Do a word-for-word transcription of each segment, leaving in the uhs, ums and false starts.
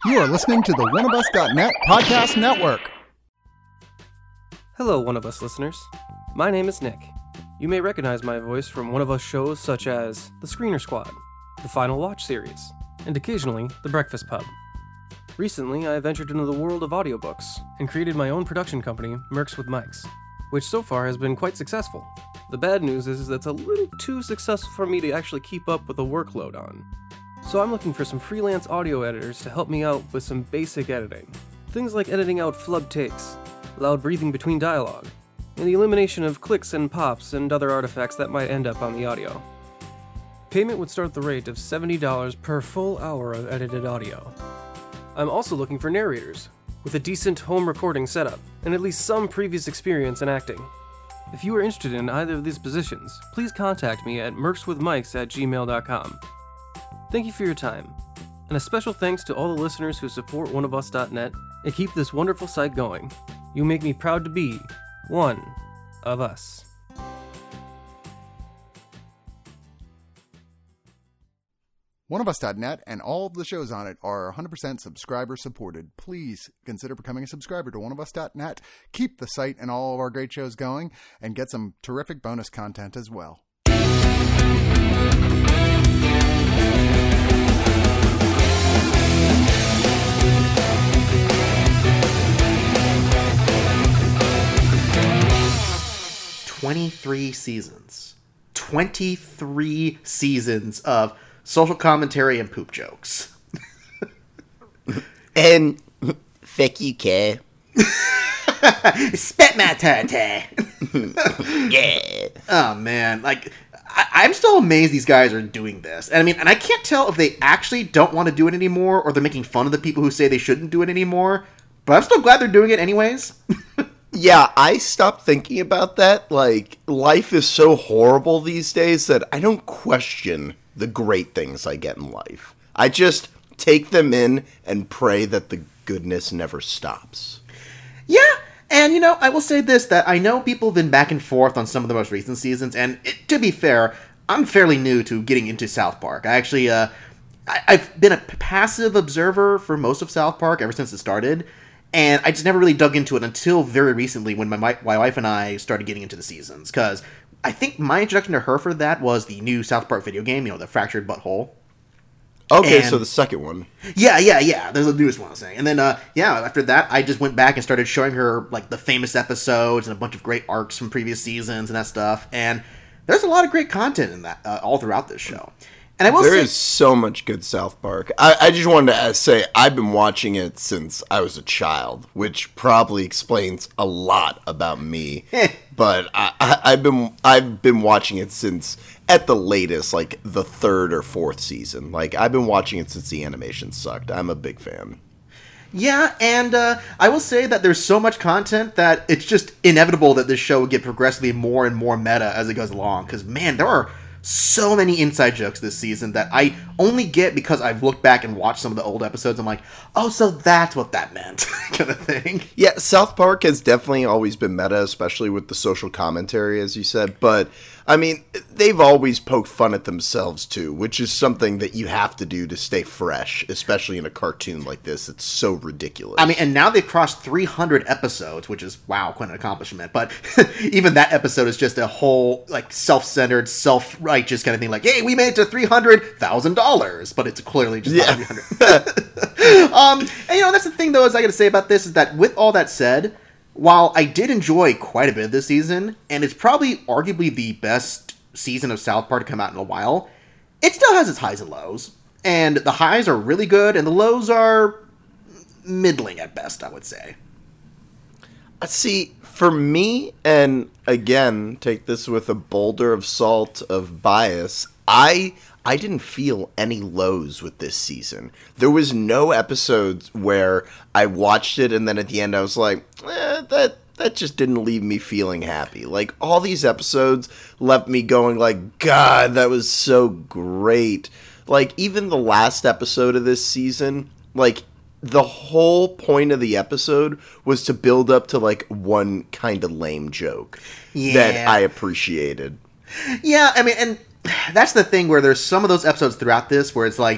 You are listening to the one of us dot net podcast network. Hello, One of Us listeners. My name is Nick. You may recognize my voice from One of Us shows such as The Screener Squad, The Final Watch series, and occasionally The Breakfast Pub. Recently, I ventured into the world of audiobooks and created my own production company, Mercs with Mics, which so far has been quite successful. The bad news is that it's a little too successful for me to actually keep up with the workload on. So I'm looking for some freelance audio editors to help me out with some basic editing. Things like editing out flub takes, loud breathing between dialogue, and the elimination of clicks and pops and other artifacts that might end up on the audio. Payment would start at the rate of seventy dollars per full hour of edited audio. I'm also looking for narrators, with a decent home recording setup, and at least some previous experience in acting. If you are interested in either of these positions, please contact me at mercswithmics at gmail dot com. Thank you for your time, and a special thanks to all the listeners who support one of us dot net and keep this wonderful site going. You make me proud to be one of us. one of us dot net and all of the shows on it are one hundred percent subscriber supported. Please consider becoming a subscriber to one of us dot net. Keep the site and all of our great shows going and get some terrific bonus content as well. twenty-three seasons. twenty-three seasons of social commentary and poop jokes. And fuck you, K. Spit my tete. Yeah. Oh, man. Like, I- I'm still amazed these guys are doing this. And I mean, and I can't tell if they actually don't want to do it anymore or they're making fun of the people who say they shouldn't do it anymore. But I'm still glad they're doing it anyways. Yeah, I stopped thinking about that. Like, life is so horrible these days that I don't question the great things I get in life. I just take them in and pray that the goodness never stops. Yeah, and you know, I will say this, that I know people have been back and forth on some of the most recent seasons, and it, to be fair, I'm fairly new to getting into South Park. I actually, uh, I, I've been a passive observer for most of South Park ever since it started, and I just never really dug into it until very recently when my, my wife and I started getting into the seasons, because I think my introduction to her for that was the new South Park video game, you know, the Fractured But Whole. Okay, And- so the second one. Yeah, yeah, yeah. There's the newest one I was saying. And then, uh, yeah, after that, I just went back and started showing her, like, the famous episodes and a bunch of great arcs from previous seasons and that stuff. And there's a lot of great content in that, uh, all throughout this show. And I will There say... is so much good South Park. I, I just wanted to uh, say, I've been watching it since I was a child, which probably explains a lot about me. But I, I, I've been I've been watching it since, at the latest, like the third or fourth season. Like, I've been watching it since the animation sucked. I'm a big fan. Yeah, and uh, I will say that there's so much content that it's just inevitable that this show would get progressively more and more meta as it goes along. Because, man, there are so many inside jokes this season that I only get because I've looked back and watched some of the old episodes. I'm like, oh, so that's what that meant, kind of thing. Yeah, South Park has definitely always been meta, especially with the social commentary, as you said. But, I mean, they've always poked fun at themselves, too, which is something that you have to do to stay fresh, especially in a cartoon like this. It's so ridiculous. I mean, and now they've crossed three hundred episodes, which is, wow, quite an accomplishment. But even that episode is just a whole, like, self-centered, self-righteous kind of thing. Like, hey, we made it to three hundred thousand dollars. But it's clearly just Yeah. not three hundred. um, and, you know, that's the thing, though, is I got to say about this, is that with all that said, while I did enjoy quite a bit of this season, and it's probably arguably the best season of South Park to come out in a while, it still has its highs and lows. And the highs are really good, and the lows are middling at best, I would say. See, for me, and again, take this with a boulder of salt of bias, I I didn't feel any lows with this season. There was no episodes where I watched it and then at the end I was like, eh, that that just didn't leave me feeling happy. Like, all these episodes left me going like, God, that was so great. Like, even the last episode of this season, like, the whole point of the episode was to build up to, like, one kind of lame joke Yeah. that I appreciated. Yeah, I mean, and that's the thing where there's some of those episodes throughout this where it's like,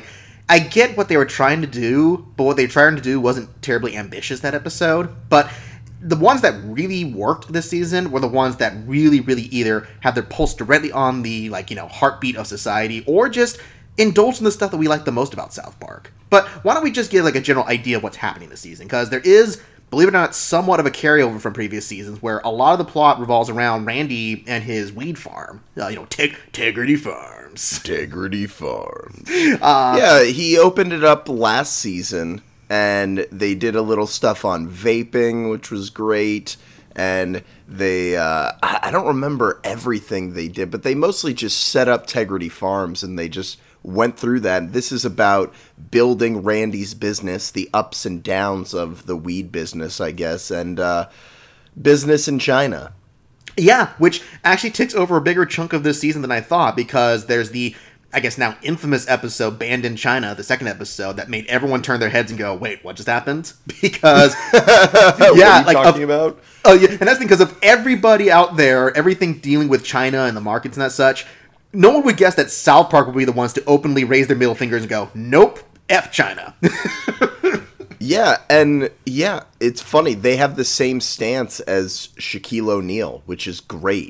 I get what they were trying to do, but what they were trying to do wasn't terribly ambitious that episode. But the ones that really worked this season were the ones that really, really either have their pulse directly on the, like, you know, heartbeat of society, or just indulge in the stuff that we like the most about South Park. But why don't we just give, like, a general idea of what's happening this season? Because there is, believe it or not, somewhat of a carryover from previous seasons, where a lot of the plot revolves around Randy and his weed farm. Uh, you know, Teg- Tegrity Farms. Tegrity Farms. Uh, yeah, he opened it up last season, and they did a little stuff on vaping, which was great. And they, uh, I don't remember everything they did, but they mostly just set up Tegrity Farms, and they just went through that. This is about building Randy's business, the ups and downs of the weed business, I guess, and uh, business in China. Yeah, which actually takes over a bigger chunk of this season than I thought, because there's the, I guess now infamous episode, Banned in China, the second episode, that made everyone turn their heads and go, wait, what just happened? Because, yeah, what are you like, talking of, about? Oh, yeah, and that's because of everybody out there, everything dealing with China and the markets and that such, no one would guess that South Park would be the ones to openly raise their middle fingers and go, nope, F China. Yeah, and yeah, it's funny. They have the same stance as Shaquille O'Neal, which is great.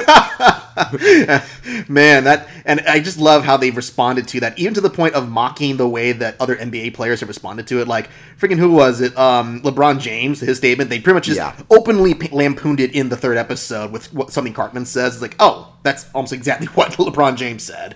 Man, that, and I just love how they've responded to that, even to the point of mocking the way that other N B A players have responded to it. Like, freaking who was it? Um, LeBron James, his statement, they pretty much just yeah. openly lampooned it in the third episode with what something Cartman says. It's like, oh, that's almost exactly what LeBron James said.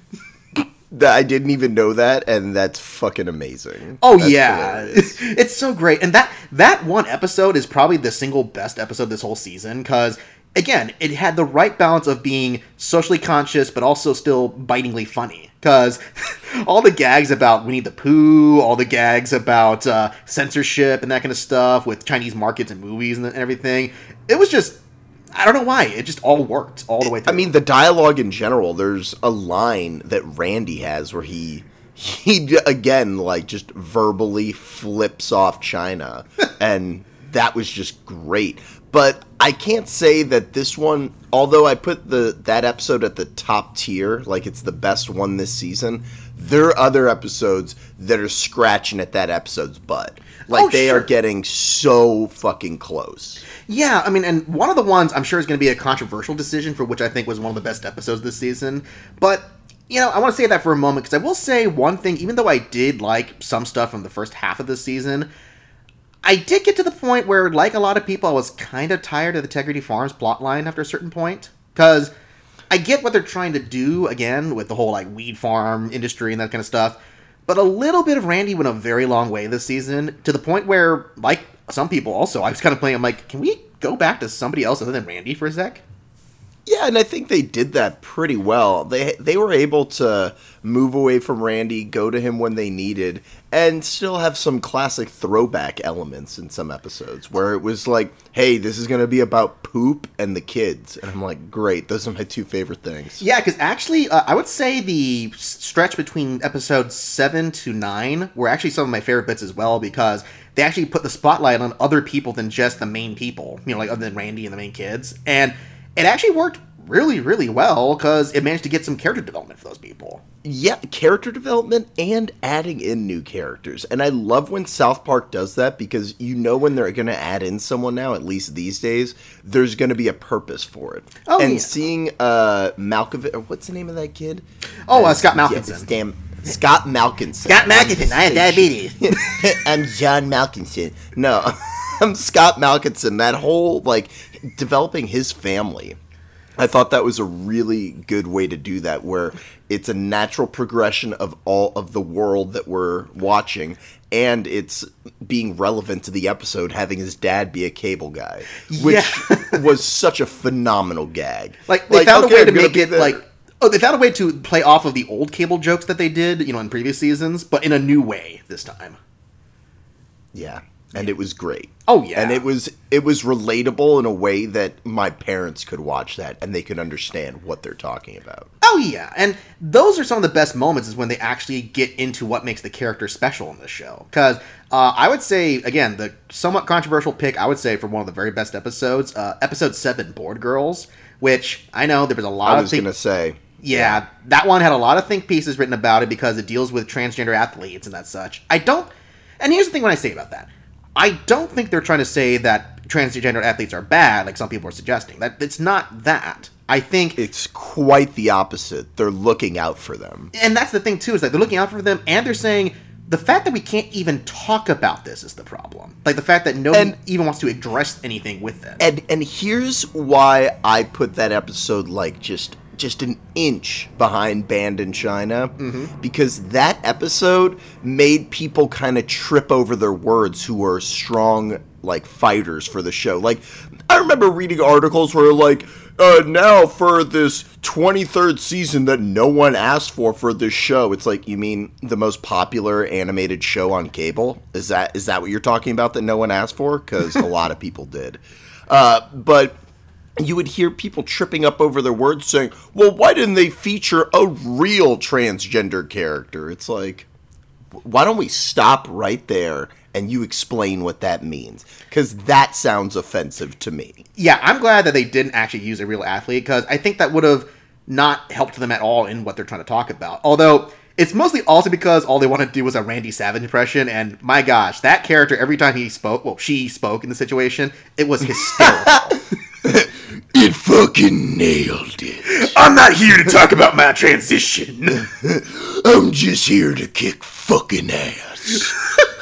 I didn't even know that, and that's fucking amazing. Oh, that's yeah. It's so great. And that that one episode is probably the single best episode this whole season, because, again, it had the right balance of being socially conscious, but also still bitingly funny. Because all the gags about Winnie the Pooh, all the gags about uh, censorship and that kind of stuff with Chinese markets and movies and everything, it was just, I don't know why, it just all worked all the way through. I mean, the dialogue in general, there's a line that Randy has where he, he again, like, just verbally flips off China, and that was just great. But I can't say that this one, although I put the that episode at the top tier, like it's the best one this season, there are other episodes that are scratching at that episode's butt. Like, oh, they sure. are getting so fucking close. Yeah, I mean, and one of the ones I'm sure is going to be a controversial decision, for which I think was one of the best episodes this season. But, you know, I want to say that for a moment, because I will say one thing, even though I did like some stuff from the first half of this season, I did get to the point where, like a lot of people, I was kind of tired of the Tegrity Farms plotline after a certain point. Because I get what they're trying to do, again, with the whole, like, weed farm industry and that kind of stuff. But a little bit of Randy went a very long way this season, to the point where, like some people also, I was kind of playing, I'm like, can we go back to somebody else other than Randy for a sec? Yeah, and I think they did that pretty well. They they were able to move away from Randy, go to him when they needed, and still have some classic throwback elements in some episodes where it was like, hey, this is going to be about poop and the kids. And I'm like, great, those are my two favorite things. Yeah, because actually, uh, I would say the stretch between episodes seven to nine were actually some of my favorite bits as well, because they actually put the spotlight on other people than just the main people, you know, like other than Randy and the main kids. And it actually worked really, really well, because it managed to get some character development for those people. Yeah, character development and adding in new characters. And I love when South Park does that, because you know when they're going to add in someone now, at least these days, there's going to be a purpose for it. Oh, and yeah. seeing uh, Malkovich, or what's the name of that kid? Oh, uh, Scott Yeah, Malkinson. this damn Scott Malkinson. Scott Malkinson, I have diabetes. I'm John Malkinson. No, I'm Scott Malkinson. That whole, like, developing his family, I thought that was a really good way to do that, where it's a natural progression of all of the world that we're watching, and it's being relevant to the episode, having his dad be a cable guy, which Yeah. was such a phenomenal gag. Like, they Like, found okay, a way to I'm gonna make be it, there. like, oh, they found a way to play off of the old cable jokes that they did, you know, in previous seasons, but in a new way this time. Yeah, and it was great. Oh, yeah. And it was it was relatable in a way that my parents could watch that and they could understand what they're talking about. Oh, yeah, and those are some of the best moments, is when they actually get into what makes the character special in this show. Because uh, I would say, again, the somewhat controversial pick, I would say, for one of the very best episodes, uh, episode seven, Board Girls, which I know there was a lot I of was things. going to say, Yeah, that one had a lot of think pieces written about it because it deals with transgender athletes and that such. I don't... And here's the thing when I say about that. I don't think they're trying to say that transgender athletes are bad, like some people are suggesting. That It's not that. I think... It's quite the opposite. They're looking out for them. And that's the thing, too, is like they're looking out for them, and they're saying... The fact that we can't even talk about this is the problem. Like, the fact that nobody and, even wants to address anything with it. And and here's why I put that episode, like, just just an inch behind Banned in China. Mm-hmm. Because that episode made people kind of trip over their words who are strong, like, fighters for the show. Like, I remember reading articles where, like, uh, now for this twenty-third season that no one asked for for this show. It's like, you mean the most popular animated show on cable? Is that is that what you're talking about that no one asked for? Because a lot of people did. Uh, but you would hear people tripping up over their words saying, well, why didn't they feature a real transgender character? It's like, why don't we stop right there and you explain what that means? Because that sounds offensive to me. Yeah, I'm glad that they didn't actually use a real athlete, because I think that would have not helped them at all in what they're trying to talk about. Although, it's mostly also because all they want to do was a Randy Savage impression, and my gosh, that character, every time he spoke, well, she spoke in the situation, it was hysterical. It fucking nailed it. I'm not here to talk about my transition. I'm just here to kick fucking ass.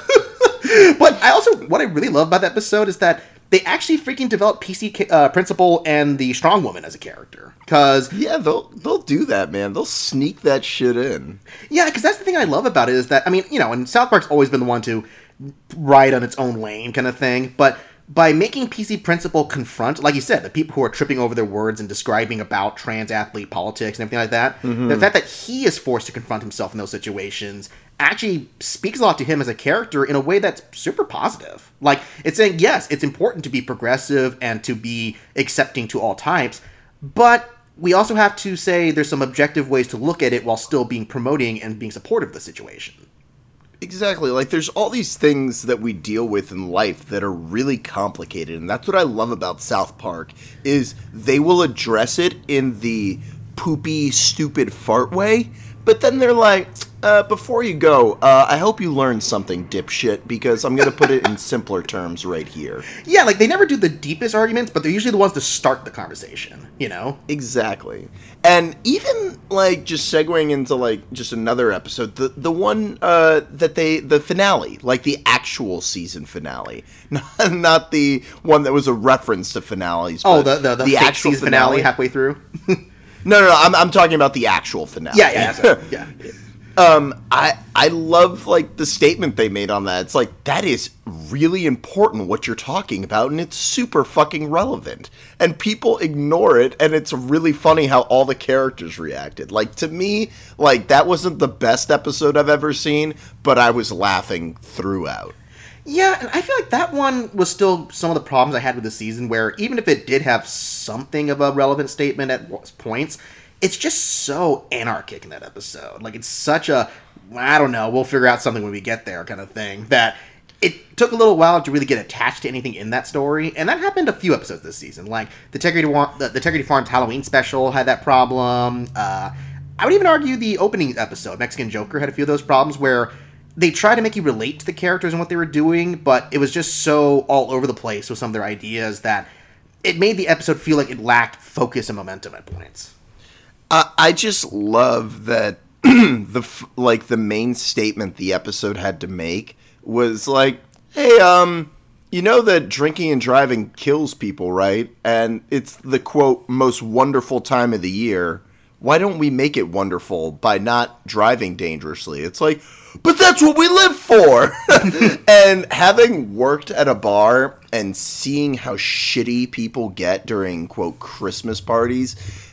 But I also, what I really love about that episode is that they actually freaking developed P C uh, Principal and the Strong Woman as a character. Cause yeah, they'll they'll do that, man. They'll sneak that shit in. Yeah, because that's the thing I love about it is that, I mean, you know, and South Park's always been the one to ride on its own lane kind of thing, but by making P C Principal confront, like you said, the people who are tripping over their words and describing about trans athlete politics and everything like that, mm-hmm. the fact that he is forced to confront himself in those situations actually speaks a lot to him as a character in a way that's super positive. Like, it's saying, yes, it's important to be progressive and to be accepting to all types, but we also have to say there's some objective ways to look at it while still being promoting and being supportive of the situation. Exactly. Like, there's all these things that we deal with in life that are really complicated, and that's what I love about South Park, is they will address it in the poopy, stupid fart way, but then they're like, uh, before you go, uh, I hope you learned something, dipshit, because I'm going to put it in simpler terms right here. Yeah, like, they never do the deepest arguments, but they're usually the ones to start the conversation, you know? Exactly. And even, like, just segueing into, like, just another episode, the the one uh, that they, the finale, like the actual season finale, not, not the one that was a reference to finales. Oh, the, the, the, the actual season finale, finale halfway through? no, no, no, I'm, I'm talking about the actual finale. Yeah, yeah, yeah. yeah. Um, I I love, like, the statement they made on that. It's like, that is really important what you're talking about, and it's super fucking relevant. And people ignore it, and it's really funny how all the characters reacted. Like, to me, like, that wasn't the best episode I've ever seen, but I was laughing throughout. Yeah, and I feel like that one was still some of the problems I had with the season, where even if it did have something of a relevant statement at points, it's just so anarchic in that episode. Like, it's such a, I don't know, we'll figure out something when we get there kind of thing, that it took a little while to really get attached to anything in that story, and that happened a few episodes this season. Like, the Integrity, the, the Integrity Farms Halloween special had that problem. Uh, I would even argue the opening episode, Mexican Joker, had a few of those problems where they tried to make you relate to the characters and what they were doing, but it was just so all over the place with some of their ideas that it made the episode feel like it lacked focus and momentum at points. Uh, I just love that the like the main statement the episode had to make was like, hey, um, you know that drinking and driving kills people, right? And it's the, quote, most wonderful time of the year. Why don't we make it wonderful by not driving dangerously? It's like, but that's what we live for! And having worked at a bar and seeing how shitty people get during, quote, Christmas parties,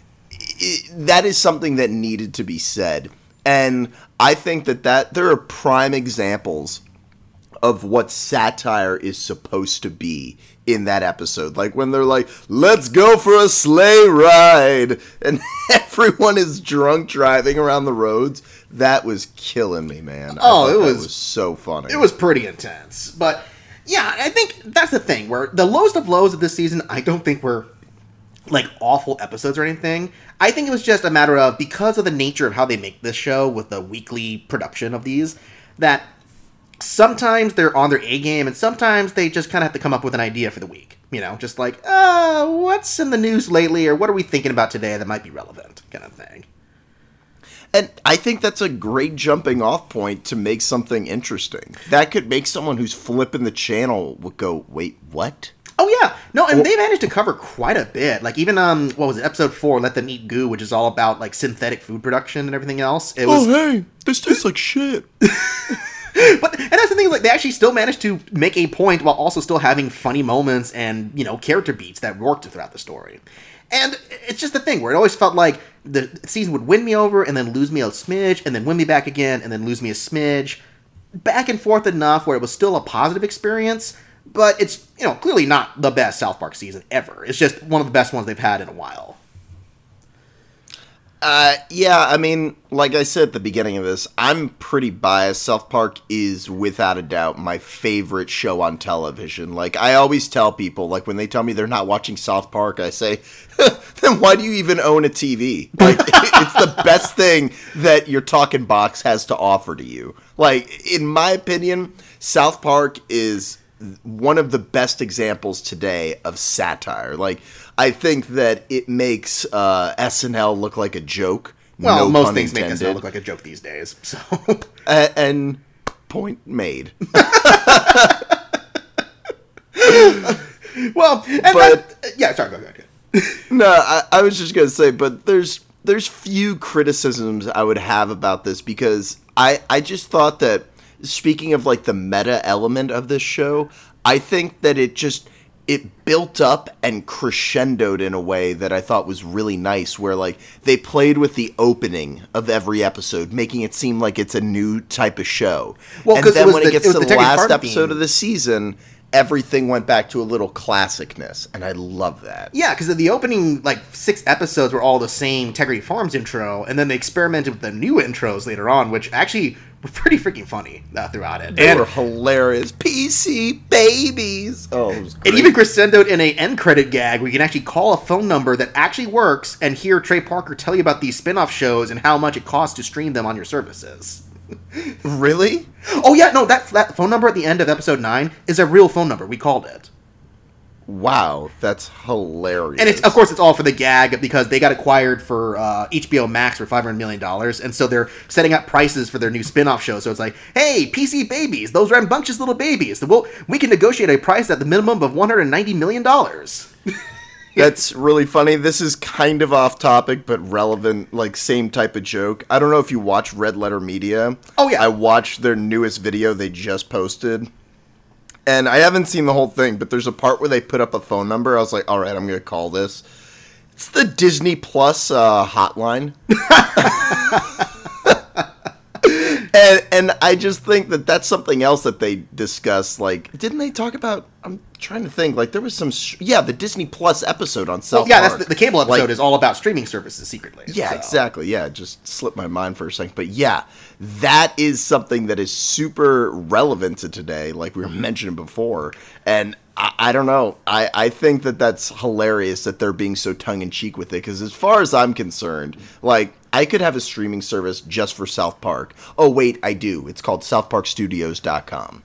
it, that is something that needed to be said. And I think that, that there are prime examples of what satire is supposed to be in that episode. Like when they're like, let's go for a sleigh ride, and everyone is drunk driving around the roads. That was killing me, man. Oh, it was, was so funny. It was pretty intense. But yeah, I think that's the thing, where the lowest of lows of this season, I don't think were like awful episodes or anything. I think it was just a matter of, because of the nature of how they make this show with the weekly production of these, that sometimes they're on their A game and sometimes they just kind of have to come up with an idea for the week. You know, just like, uh, what's in the news lately, or what are we thinking about today that might be relevant, kind of thing. And I think that's a great jumping off point to make something interesting. That could make someone who's flipping the channel would go, wait, what? Oh, yeah. No, and they managed to cover quite a bit. Like, even, um, what was it, episode four, Let Them Eat Goo, which is all about, like, synthetic food production and everything else. It was... Oh, hey, this tastes like shit. But, and that's the thing, like, they actually still managed to make a point while also still having funny moments and, you know, character beats that worked throughout the story. And it's just the thing where it always felt like the season would win me over and then lose me a smidge and then win me back again and then lose me a smidge. Back and forth enough where it was still a positive experience, but it's, you know, clearly not the best South Park season ever. It's just one of the best ones they've had in a while. Uh, yeah, I mean, like I said at the beginning of this, I'm pretty biased. South Park is, without a doubt, my favorite show on television. Like, I always tell people, like, when they tell me they're not watching South Park, I say, then why do you even own a T V? Like, it's the best thing that your talking box has to offer to you. Like, in my opinion, South Park is one of the best examples today of satire. Like, I think that it makes uh, S N L look like a joke. Well, no most pun things intended. make S N L look like a joke these days. So, uh, and point made. well, and But- that, yeah, sorry, go ahead. No, I, I was just gonna say, but there's there's few criticisms I would have about this because I I just thought that, speaking of like the meta element of this show, I think that it just it built up and crescendoed in a way that I thought was really nice, where like they played with the opening of every episode, making it seem like it's a new type of show. Well, and 'cause it then was when the- it gets it was to the the Terry last Farm episode theme. of the season, everything went back to a little classicness, and I love that. Yeah, because the opening, like, six episodes were all the same Integrity Farms intro, and then they experimented with the new intros later on, which actually were pretty freaking funny uh, throughout it. They and, were hilarious. P C babies. Oh, it was great. It even crescendoed in a end credit gag where you can actually call a phone number that actually works and hear Trey Parker tell you about these spin-off shows and how much it costs to stream them on your services. Really? Oh, yeah, no, that, that phone number at the end of episode nine is a real phone number. We called it. Wow, that's hilarious. And it's, of course, it's all for the gag because they got acquired for uh, H B O Max for five hundred million dollars, and so they're setting up prices for their new spin-off show. So it's like, hey, P C babies, those rambunctious little babies. We'll, we can negotiate a price at the minimum of one hundred ninety million dollars. That's really funny. This is kind of off topic, but relevant, like same type of joke. I don't know if you watch Red Letter Media. Oh, yeah. I watched their newest video they just posted. And I haven't seen the whole thing, but there's a part where they put up a phone number. I was like, all right, I'm going to call this. It's the Disney Plus uh, hotline. and, and I just think that that's something else that they discussed. Like, didn't they talk about, I'm trying to think, like there was some, sh- yeah, the Disney Plus episode on South Well, yeah, Park. that's the, the cable episode Like- is all about streaming services secretly. Yeah, so. exactly. Yeah, it just slipped my mind for a second. But yeah, that is something that is super relevant to today, like we were mentioning before. And I, I don't know. I, I think that that's hilarious that they're being so tongue-in-cheek with it. Because as far as I'm concerned, like, I could have a streaming service just for South Park. Oh, wait, I do. It's called south park studios dot com.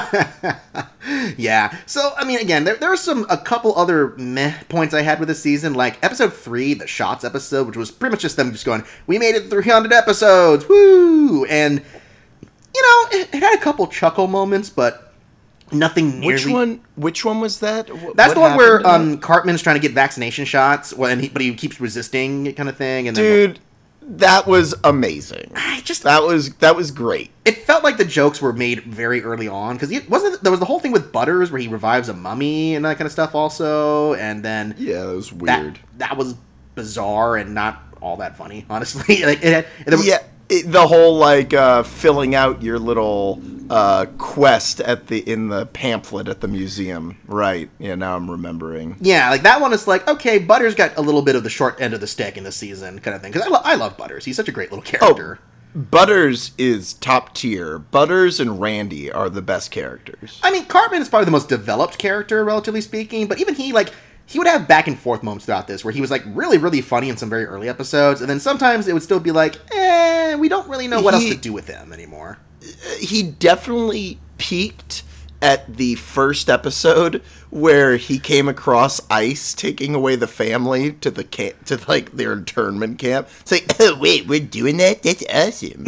Yeah. So, I mean, again, there, there are some, a couple other meh points I had with this season, like episode three, the Shots episode, which was pretty much just them just going, we made it three hundred episodes, woo! And, you know, it, it had a couple chuckle moments, but nothing nearly... Which one? Which one was that? Wh- That's what the one happened where in that? um, Cartman's trying to get vaccination shots, well, and he, but he keeps resisting, kind of thing. And then, Dude, that was amazing. I just... That was that was great. It felt like the jokes were made very early on, because wasn't there was the whole thing with Butters where he revives a mummy and that kind of stuff also, and then Yeah, that was that, weird. that was bizarre and not all that funny, honestly. Like it had, there was, Yeah, it, the whole like uh, filling out your little uh, quest at the in the pamphlet at the museum, right? Yeah, now I'm remembering. yeah, like that one is like, okay, Butters got a little bit of the short end of the stick in this season, kind of thing. Because I, lo- I love Butters; he's such a great little character. Butters is top tier. Butters and Randy are the best characters. I mean, Cartman is probably the most developed character, relatively speaking, but even he, like, he would have back and forth moments throughout this where he was like really, really funny in some very early episodes, and then sometimes it would still be like, eh, we don't really know what he, else to do with him anymore. He definitely peaked at the first episode where he came across ICE taking away the family to the camp, to like their internment camp. It's like, oh wait, we're doing that? That's awesome.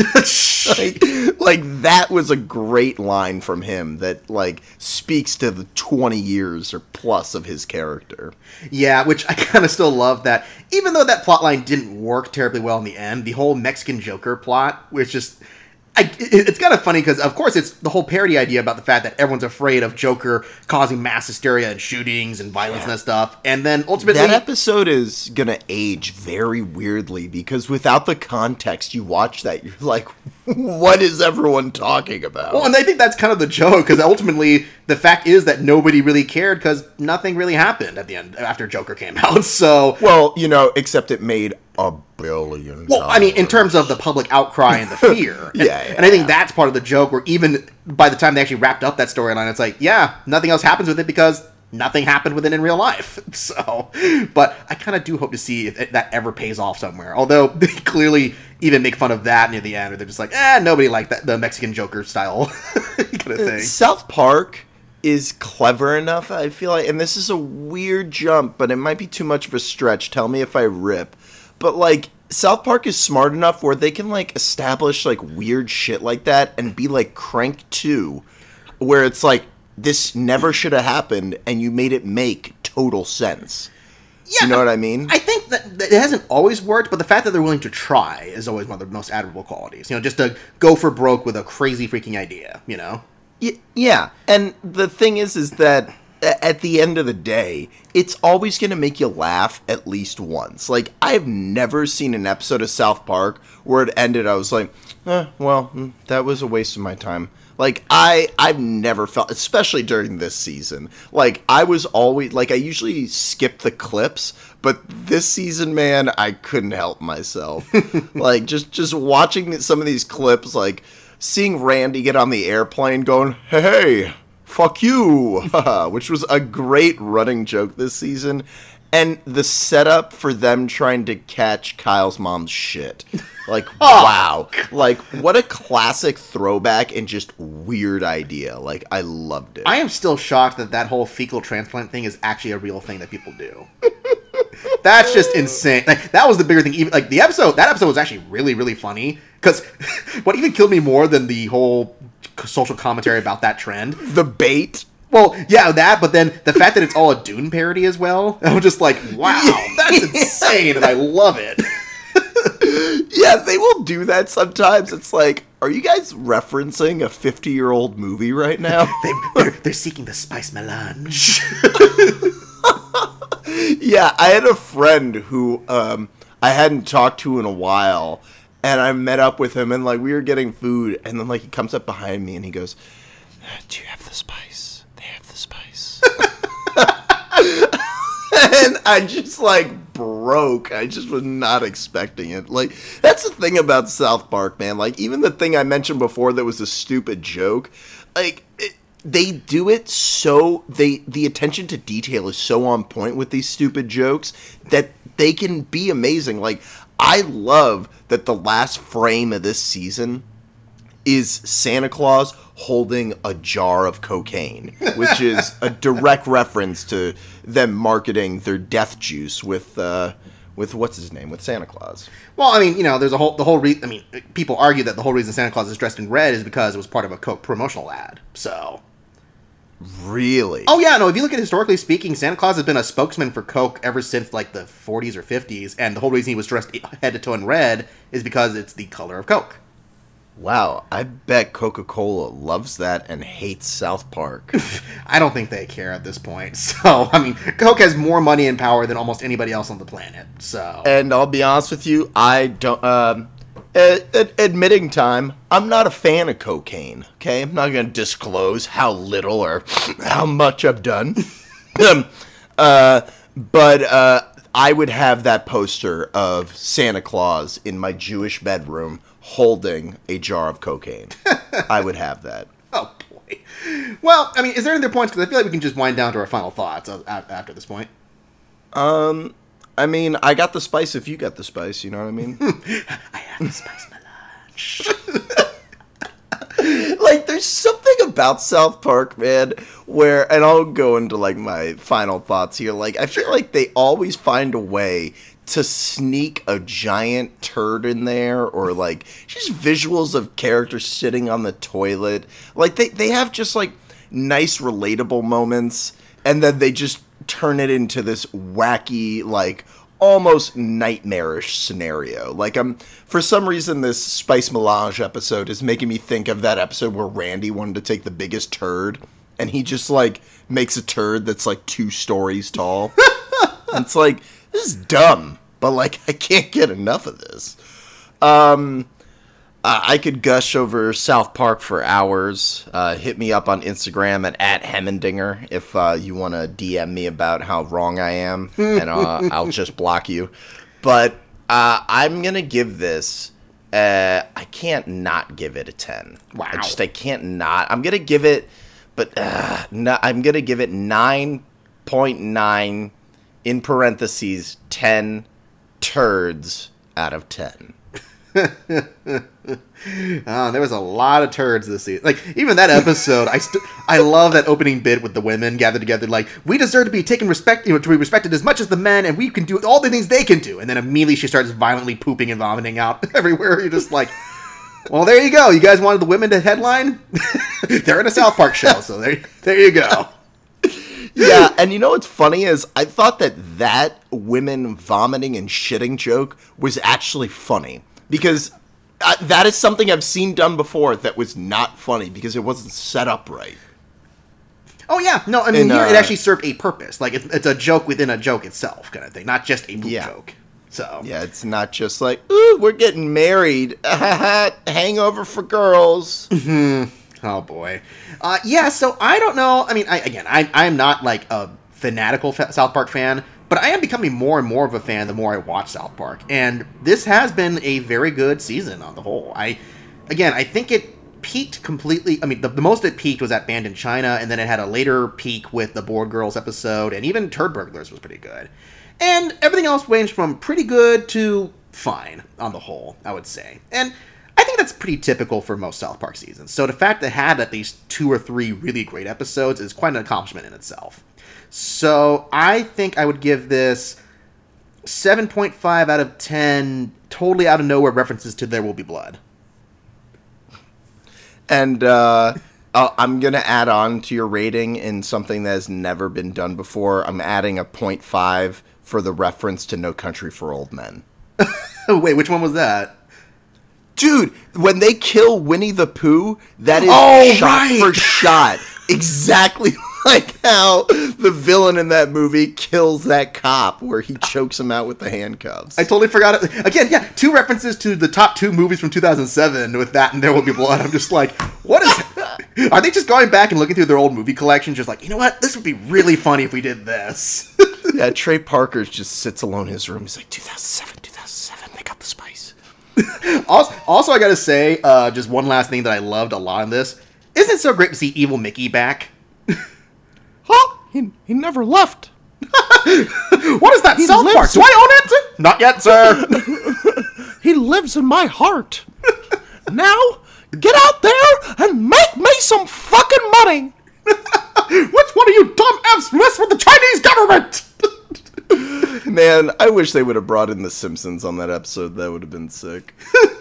like, like that was a great line from him that like speaks to the twenty years or plus of his character. Yeah, which I kind of still love that. Even though that plot line didn't work terribly well in the end, the whole Mexican Joker plot, which just... I, it's kind of funny because, of course, it's the whole parody idea about the fact that everyone's afraid of Joker causing mass hysteria and shootings and violence yeah. and that stuff. And then ultimately... That episode is going to age very weirdly because without the context, you watch that, you're like, what is everyone talking about? Well, and I think that's kind of the joke because ultimately the fact is that nobody really cared because nothing really happened at the end after Joker came out. So... Well, you know, except it made a billion Well, I mean, in terms of the public outcry and the fear. yeah, and, yeah. And I think that's part of the joke where even by the time they actually wrapped up that storyline, it's like, yeah, nothing else happens with it because nothing happened with it in real life. So, but I kind of do hope to see if it, that ever pays off somewhere. Although they clearly even make fun of that near the end, or they're just like, eh, nobody liked that, the Mexican Joker style kind of thing. South Park is clever enough, I feel like, and this is a weird jump, but it might be too much of a stretch. Tell me if I rip. But, like, South Park is smart enough where they can, like, establish, like, weird shit like that and be like Crank two, where it's like, this never should have happened, and you made it make total sense. Yeah, you know what I mean? I think that, that it hasn't always worked, but the fact that they're willing to try is always one of the most admirable qualities. You know, just to go for broke with a crazy freaking idea, you know? Yeah, and the thing is, is that at the end of the day, it's always going to make you laugh at least once. Like, I've never seen an episode of South Park where it ended, I was like, eh, well, that was a waste of my time. Like, I, I've never felt, especially during this season, like, I was always, like, I usually skip the clips, but this season, man, I couldn't help myself. like, just, just watching some of these clips, like, seeing Randy get on the airplane going, hey, fuck you, which was a great running joke this season. And the setup for them trying to catch Kyle's mom's shit. Like, oh. wow. Like, what a classic throwback and just weird idea. Like, I loved it. I am still shocked that that whole fecal transplant thing is actually a real thing that people do. That's just insane. Like, that was the bigger thing. Even like the episode, that episode was actually really, really funny. Because what even killed me more than the whole social commentary about that trend, the bait. Well, yeah, that, but then the fact that it's all a Dune parody as well, I'm just like, wow, that's insane, and I love it. Yeah, they will do that sometimes. It's like, are you guys referencing a fifty-year-old movie right now? they, they're, they're seeking the spice melange. Yeah, I had a friend who um, I hadn't talked to in a while, and I met up with him, and, like, we were getting food, and then, like, he comes up behind me, and he goes, do you have the spice? They have the spice. And I just, like, broke. I just was not expecting it. Like, that's the thing about South Park, man. Like, even the thing I mentioned before that was a stupid joke, like, it, they do it so, they the attention to detail is so on point with these stupid jokes that they can be amazing. Like, I love that the last frame of this season is Santa Claus holding a jar of cocaine, which is a direct reference to them marketing their death juice with, uh, with what's his name, with Santa Claus. Well, I mean, you know, there's a whole, the whole, re- I mean, people argue that the whole reason Santa Claus is dressed in red is because it was part of a Coke promotional ad, so. Really? Oh, yeah, no, if you look at historically speaking, Santa Claus has been a spokesman for Coke ever since, like, the forties or fifties, and the whole reason he was dressed head to toe in red is because it's the color of Coke. Wow, I bet Coca-Cola loves that and hates South Park. I don't think they care at this point. So, I mean, Coke has more money and power than almost anybody else on the planet, so. And I'll be honest with you, I don't, um, uh, admitting time, I'm not a fan of cocaine, okay? I'm not going to disclose how little or how much I've done. um, uh, but, uh, I would have that poster of Santa Claus in my Jewish bedroom holding a jar of cocaine. I would have that. Oh, boy. Well, I mean, is there any other points? Because I feel like we can just wind down to our final thoughts after this point. Um, I mean, I got the spice if you got the spice, you know what I mean? I have to spice my lunch. Like, there's something about South Park, man, where, and I'll go into, like, my final thoughts here. Like, I feel like they always find a way to sneak a giant turd in there, or, like, just visuals of characters sitting on the toilet. Like, they, they have just, like, nice, relatable moments, and then they just turn it into this wacky, like, almost nightmarish scenario. Like, um, for some reason, this Spice Melange episode is making me think of that episode where Randy wanted to take the biggest turd, and he just, like, makes a turd that's, like, two stories tall. And it's like, this is dumb, but, like, I can't get enough of this. Um... Uh, I could gush over South Park for hours. Uh, hit me up on Instagram at, at Hemmendinger if uh, you want to D M me about how wrong I am, and uh, I'll just block you. But uh, I'm going to give this, uh, I can't not give it a ten. Wow. I just, I can't not. I'm going to give it, but uh, no, I'm going to give it nine point nine, in parentheses, ten turds out of ten. Oh, there was a lot of turds this season. Like, even that episode, I st- I love that opening bit with the women gathered together. Like, we deserve to be taken respect, you know, to be respected as much as the men, and we can do all the things they can do. And then immediately she starts violently pooping and vomiting out everywhere. You're just like, well, there you go. You guys wanted the women to headline? They're in a South Park show, so there, there you go. Yeah, and you know what's funny is I thought that that women vomiting and shitting joke was actually funny. Because uh, that is something I've seen done before that was not funny because it wasn't set up right. Oh, yeah. No, I mean, and, here uh, it actually served a purpose. Like, it's, it's a joke within a joke itself kind of thing, not just a poop Yeah. joke. So Yeah, it's not just like, ooh, we're getting married. Hangover for girls. Oh, boy. Uh, yeah, so I don't know. I mean, I, again, I, I'm not, like, a fanatical fa- South Park fan, but I am becoming more and more of a fan the more I watch South Park. And this has been a very good season on the whole. I, again, I think it peaked completely. I mean, the, the most it peaked was at Banned in China, and then it had a later peak with the Board Girls episode, and even Turd Burglars was pretty good. And everything else ranged from pretty good to fine on the whole, I would say. And I think that's pretty typical for most South Park seasons. So the fact that it had at least two or three really great episodes is quite an accomplishment in itself. So I think I would give this seven point five out of ten, totally out of nowhere references to There Will Be Blood. And uh, uh, I'm going to add on to your rating in something that has never been done before. I'm adding a point five for the reference to No Country for Old Men. Wait, which one was that? Dude, when they kill Winnie the Pooh, that is Oh, shot right. for shot. Exactly like how the villain in that movie kills that cop where he chokes him out with the handcuffs. I totally forgot it. Again, yeah, two references to the top two movies from two thousand seven with that and There Will Be Blood. I'm just like, what is... Are they just going back and looking through their old movie collection, just like, you know what? This would be really funny if we did this. Yeah, Trey Parker just sits alone in his room. He's like, two thousand seven, two thousand seven, they got the spice. Also, also, I gotta say, uh, just one last thing that I loved a lot in this. Isn't it so great to see Evil Mickey back? Huh? He, he never left. What is that, He South lives- Park? Do I own it? Not yet, sir. He lives in my heart. Now, get out there and make me some fucking money. Which one of you dumb F's mess with the Chinese government? Man, I wish they would have brought in The Simpsons on that episode. That would have been sick.